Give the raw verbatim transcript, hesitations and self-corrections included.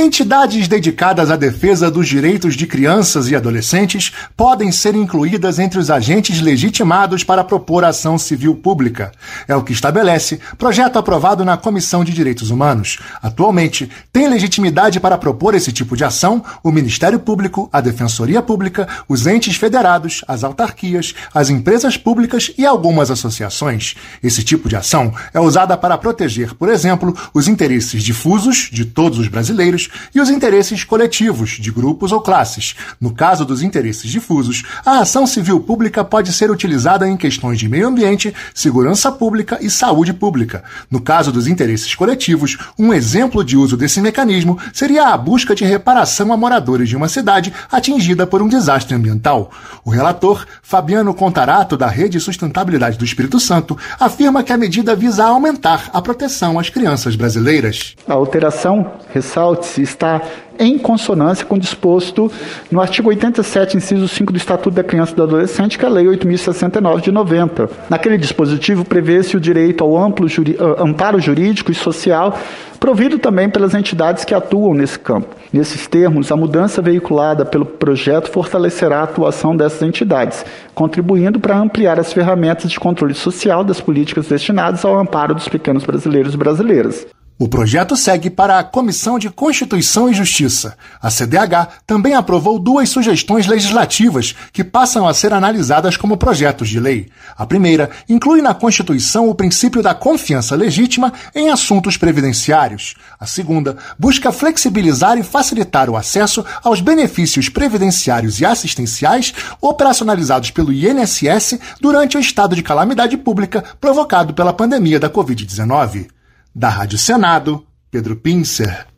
Entidades dedicadas à defesa dos direitos de crianças e adolescentes podem ser incluídas entre os agentes legitimados para propor ação civil pública. É o que estabelece projeto aprovado na Comissão de Direitos Humanos. Atualmente, tem legitimidade para propor esse tipo de ação o Ministério Público, a Defensoria Pública, os entes federados, as autarquias, as empresas públicas e algumas associações. Esse tipo de ação é usada para proteger, por exemplo, os interesses difusos de todos os brasileiros e os interesses coletivos, de grupos ou classes. No caso dos interesses difusos, a ação civil pública pode ser utilizada em questões de meio ambiente, segurança pública e saúde pública. No caso dos interesses coletivos, um exemplo de uso desse mecanismo seria a busca de reparação a moradores de uma cidade atingida por um desastre ambiental. O relator, Fabiano Contarato, da Rede Sustentabilidade do Espírito Santo, afirma que a medida visa aumentar a proteção às crianças brasileiras. A alteração, ressalte-se, está em consonância com o disposto no artigo oitenta e sete, inciso cinco do Estatuto da Criança e do Adolescente, que é a Lei oito mil e sessenta e nove de noventa. Naquele dispositivo prevê-se o direito ao amplo juri- amparo jurídico e social, provido também pelas entidades que atuam nesse campo. Nesses termos, a mudança veiculada pelo projeto fortalecerá a atuação dessas entidades, contribuindo para ampliar as ferramentas de controle social das políticas destinadas ao amparo dos pequenos brasileiros e brasileiras. O projeto segue para a Comissão de Constituição e Justiça. A C D H também aprovou duas sugestões legislativas que passam a ser analisadas como projetos de lei. A primeira inclui na Constituição o princípio da confiança legítima em assuntos previdenciários. A segunda busca flexibilizar e facilitar o acesso aos benefícios previdenciários e assistenciais operacionalizados pelo I N S S durante o estado de calamidade pública provocado pela pandemia da covid dezenove. Da Rádio Senado, Pedro Pincer.